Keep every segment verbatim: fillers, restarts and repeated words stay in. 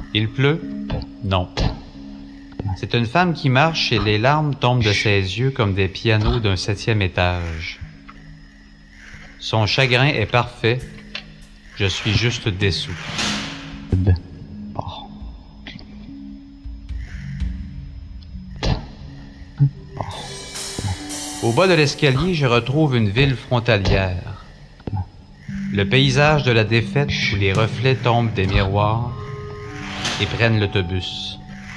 Il pleut? Non. C'est une femme qui marche et les larmes tombent de ses yeux comme des pianos d'un septième étage. Son chagrin est parfait. Je suis juste déçu. Au bas de l'escalier, je retrouve une ville frontalière. Le paysage de la défaite où les reflets tombent des miroirs et prennent l'autobus.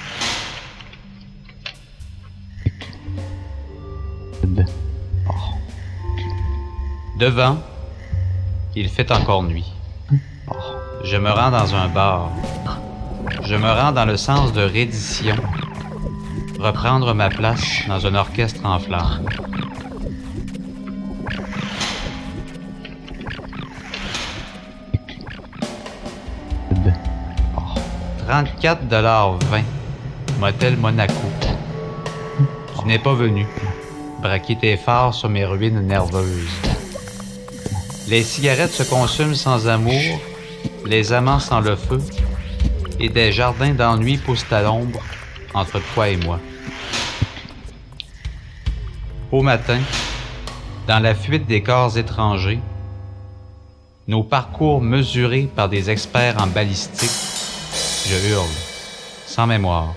Devant, il fait encore nuit. Je me rends dans un bar. Je me rends dans le sens de reddition. Reprendre ma place dans un orchestre en flammes. trente-quatre dollars vingt, Motel Monaco. Tu n'es pas venu braquer tes phares sur mes ruines nerveuses. Les cigarettes se consument sans amour, les amants sans le feu, et des jardins d'ennui poussent à l'ombre entre toi et moi. Au matin, dans la fuite des corps étrangers, nos parcours mesurés par des experts en balistique, je hurle, sans mémoire.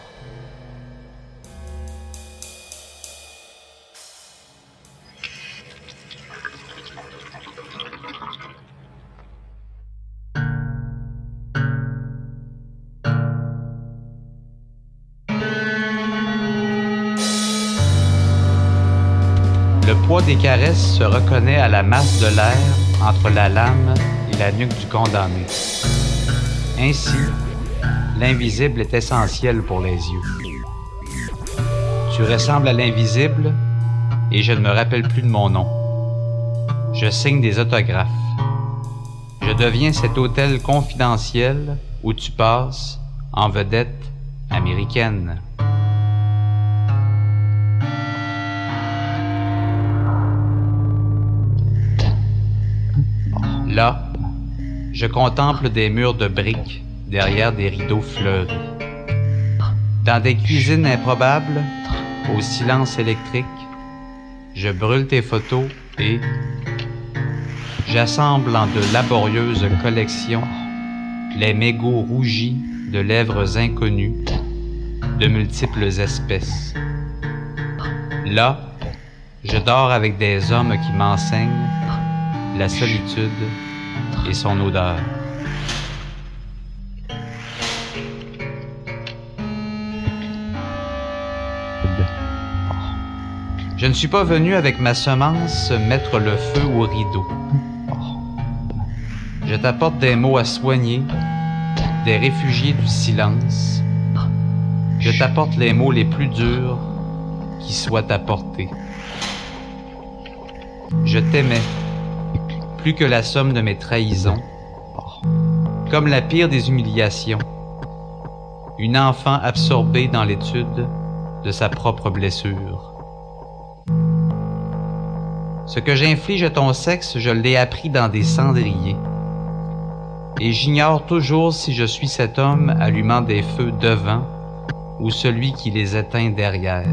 Le poids des caresses se reconnaît à la masse de l'air entre la lame et la nuque du condamné. Ainsi, l'invisible est essentiel pour les yeux. Tu ressembles à l'invisible et je ne me rappelle plus de mon nom. Je signe des autographes. Je deviens cet hôtel confidentiel où tu passes en vedette américaine. Là, je contemple des murs de briques derrière des rideaux fleuris. Dans des cuisines improbables, au silence électrique, je brûle tes photos et j'assemble en de laborieuses collections les mégots rougis de lèvres inconnues de multiples espèces. Là, je dors avec des hommes qui m'enseignent la solitude et son odeur. Je ne suis pas venu avec ma semence mettre le feu au rideau. Je t'apporte des mots à soigner, des réfugiés du silence. Je t'apporte les mots les plus durs qui soient à portée. Je t'aimais, plus que la somme de mes trahisons, comme la pire des humiliations, une enfant absorbée dans l'étude de sa propre blessure. Ce que j'inflige à ton sexe, je l'ai appris dans des cendriers, et j'ignore toujours si je suis cet homme allumant des feux devant ou celui qui les éteint derrière.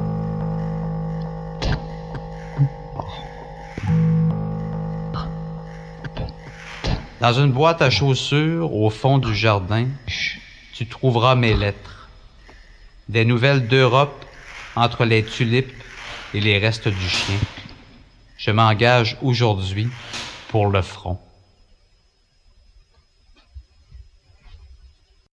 Dans une boîte à chaussures, au fond du jardin, tu trouveras mes lettres. Des nouvelles d'Europe entre les tulipes et les restes du chien. Je m'engage aujourd'hui pour le front.